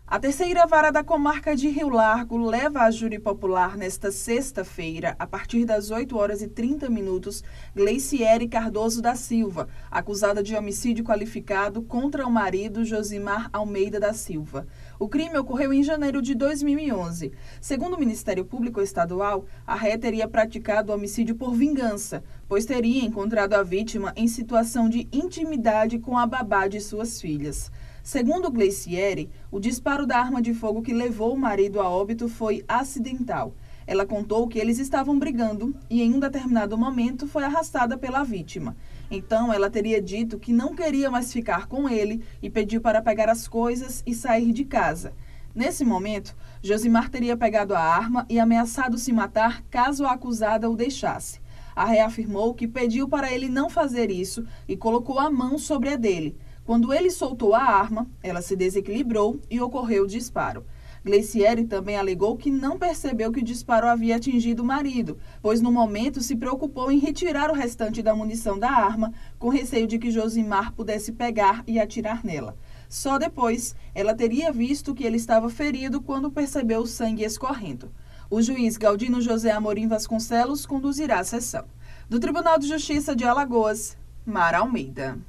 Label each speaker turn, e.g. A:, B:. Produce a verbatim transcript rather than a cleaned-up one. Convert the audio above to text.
A: A terceira vara da comarca de Rio Largo leva a júri popular nesta sexta-feira, a partir das oito horas e trinta minutos, Gleiciere Cardoso da Silva, acusada de homicídio qualificado contra o marido Josimar Almeida da Silva. O crime ocorreu em janeiro de dois mil e onze. Segundo o Ministério Público Estadual, a ré teria praticado o homicídio por vingança, pois teria encontrado a vítima em situação de intimidade com a babá de suas filhas. Segundo Gleiciere, o disparo da arma de fogo que levou o marido a óbito foi acidental. Ela contou que eles estavam brigando e, em um determinado momento, foi arrastada pela vítima. Então, ela teria dito que não queria mais ficar com ele e pediu para pegar as coisas e sair de casa. Nesse momento, Josimar teria pegado a arma e ameaçado se matar caso a acusada o deixasse. A ré afirmou que pediu para ele não fazer isso e colocou a mão sobre a dele. Quando ele soltou a arma, ela se desequilibrou e ocorreu o disparo. Gleiciere também alegou que não percebeu que o disparo havia atingido o marido, pois no momento se preocupou em retirar o restante da munição da arma, com receio de que Josimar pudesse pegar e atirar nela. Só depois, ela teria visto que ele estava ferido quando percebeu o sangue escorrendo. O juiz Galdino José Amorim Vasconcelos conduzirá a sessão. Do Tribunal de Justiça de Alagoas, Mara Almeida.